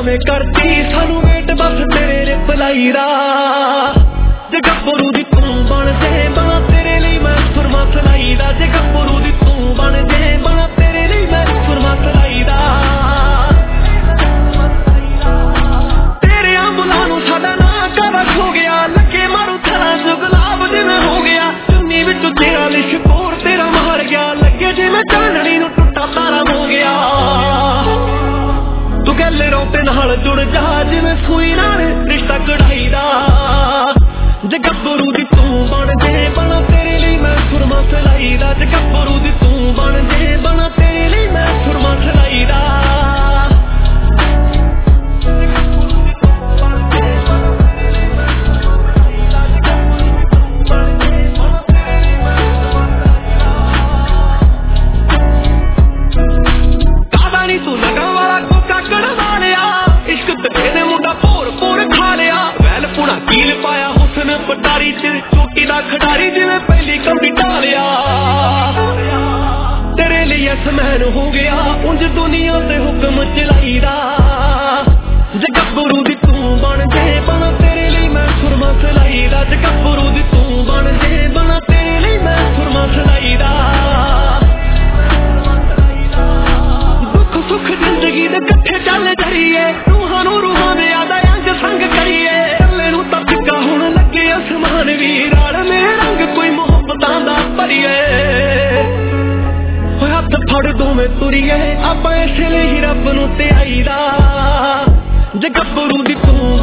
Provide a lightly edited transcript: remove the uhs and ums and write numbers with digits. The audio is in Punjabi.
ਕਿਵੇਂ ਕਰਦੀ ਸਾਨੂੰ ਵੇਟ ਬਸ ਤੇਰੇ ਰਿਪਲਾਈ ਦਾ ਜੇ ਗੱਭਰੂ ਦੀ ਤੂੰ ਬਣ ਜੇ ਬਣਾ ਤੇਰੇ ਲਈ ਮੈਂ ਸੁਰਮਾ ਸਲਾਈ ਦਾ ਜੇ ਗੱਭਰੂ ਦੀ ਤੂੰ ਬਣ ਜੇ ਬਣਾ ਤੇਰੇ ਲਈ ਮੈਂ ਸੁਰਮਾ ਸਲਾਈ ਦਾ ਤੇਰੇ ਅੰਬਲਾਂ ਨੂੰ ਸਾਡਾ ਨਾਂ ਕਵਾ ਖੋ ਗਿਆ ਲੱਗੇ ਮਾਰੂ ਥਾਂ ਚ ਗੁਲਾਬ ਜਿਵੇਂ ਹੋ ਗਿਆ ਚੁੰਨੀ ਵਿੱਚੋਂ ਤੇਰਾ ਲਿਸ਼ਕੋਰ ਤੇਰਾ ਮਾਰ ਗਿਆ ਲੱਗੇ ਜਿਵੇਂ ਚਾਨਣੀ ਨੂੰ ਟੁੱਟਾ ਤਾਰਾ ਹੋ ਗਿਆ ਤੂੰ ਗੱਲੇ ਰੋਤੇ ਨਾਲ ਜੁੜ ਜਾ ਜਿਵੇਂ ਸੂਈ ਨਾਲ ਰਿਸ਼ਤਾ ਕਢਾਈ ਦਾ ਜੇ ਗੱਭਰੂ ਦੀ ਤੂੰ ਬਣ ਜੇ ਬਣਾ ਤੇਰੇ ਲਈ ਮੈਂ ਸੁਰਮਾ ਸਲਾਈ ਦਾ ਜੇ ਗੱਭਰੂ ਦੀ ਤੂੰ ਬਣ ਜੇ ਬਣਾ ਤੇਰੇ ਲਈ ਮੈਂ ਸੁਰਮਾ ਸਲਾਈ ਦਾ ਕਾਦਾ ਨੀ ਤੂੰ ਲਗਾ ਵਾਲਾ ਕੋਕਾ ਕੜਵਾ ਲਿਆ ਇਸ਼ਕ ਤੇਰੇ ਮੁੰਡਾ ਭੋਰ ਭੋਰ ਖਾ ਲਿਆ ਵੈਲ ਪੁਣਾ ਕੀਲ ਪਾਇਆ ਹੁਸਨ ਪਟਾਰੀ ਚ ਚੋਟੀ ਦਾ ਖਿਡਾਰੀ ਜਿਵੇਂ ਪਹਿਲੀ ਕੌਡੀ ਢਾਲਿਆ ਤੇਰੇ ਲਈ ਅਸਮੈਨ ਹੋ ਗਿਆ ਉਂਝ ਦੁਨੀਆ ਤੇ ਹੁਕਮ ਚਲਾਈਦਾ ਜੇ ਗੱਭਰੂ ਦੀ ਤੂੰ ਬਣ ਜੇ ਬਣਾ ਤੇਰੇ ਲਈ ਮੈਂ ਸੁਰਮਾ ਸਲਾਈ ਦਾ ਜੇ ਗੱਭਰੂ ਦੀ ਤੂੰ ਬਣ ਜੇ ਬਣਾ ਤੇਰੇ ਲਈ ਮੈਂ ਸੁਰਮਾ ਸਲਾਈ ਦਾ ਦੁੱਖ ਸੁੱਖ ਜ਼ਿੰਦਗੀ ਦੇ ਇਕੱਠੇ ਚੱਲ ਜਰੀਏ ਰੂਹਾਂ ਨੂੰ ਰੂਹਾਂ ਦੇ ਆਦਾ ਅੰਗ ਸੰਗ ਕਰੀਏ ਕੱਲੇ ਨੂੰ ਤਾਂ ਫਿੱਕਾ ਹੁਣ ਲੱਗੇ ਅਸਮਾਨ ਵੀ ਰਲ ਮੇ ਰੰਗ ਕੋਈ ਮੁਹੱਬਤਾਂ ਦਾ ਭਰੀਏ ਹੋਏ ਹੱਥ ਫੜ ਦੋਵੇਂ ਤੁਰੀਏ ਆਪਾਂ ਇਸੇ ਲਈ ਰੱਬ ਨੂੰ ਧਿਆਈਦਾ ਜੇ ਗੱਭਰੂ ਦੀ ਤੂੰ